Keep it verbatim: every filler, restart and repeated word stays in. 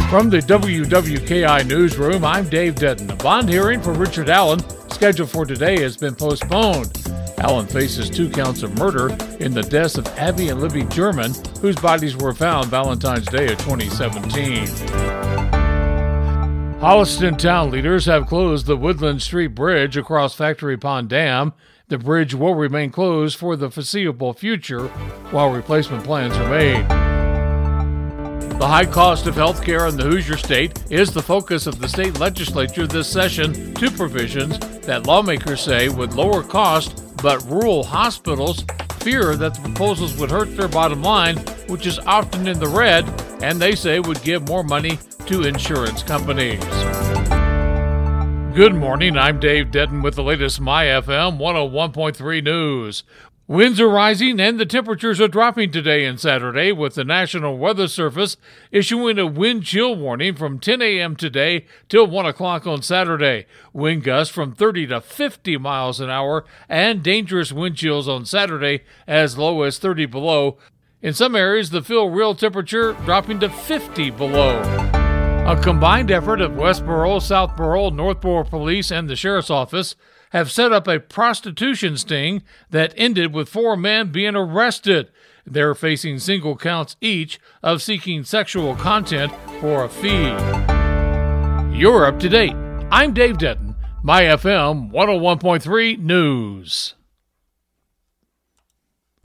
From the W W K I newsroom, I'm Dave Dedden. A bond hearing for Richard Allen, scheduled for today, has been postponed. Allen faces two counts of murder in the deaths of Abby and Libby German, whose bodies were found Valentine's Day of twenty seventeen. Holliston town leaders have closed the Woodland Street Bridge across Factory Pond Dam. The bridge will remain closed for the foreseeable future while replacement plans are made. The high cost of health care in the Hoosier State is the focus of the state legislature this session. Two provisions that lawmakers say would lower cost, but rural hospitals fear that the proposals would hurt their bottom line, which is often in the red, and they say would give more money to insurance companies. Good morning, I'm Dave Dedden with the latest My F M one oh one point three news. Winds are rising and the temperatures are dropping today and Saturday, with the National Weather Service issuing a wind chill warning from ten a.m. today till one o'clock on Saturday. Wind gusts from thirty to fifty miles an hour and dangerous wind chills on Saturday as low as thirty below. In some areas, the feel real temperature dropping to fifty below. A combined effort of Westboro, Southboro, Northboro Police, and the Sheriff's Office have set up a prostitution sting that ended with four men being arrested. They're facing single counts each of seeking sexual content for a fee. You're up to date. I'm Dave Dedden, My F M one oh one point three News.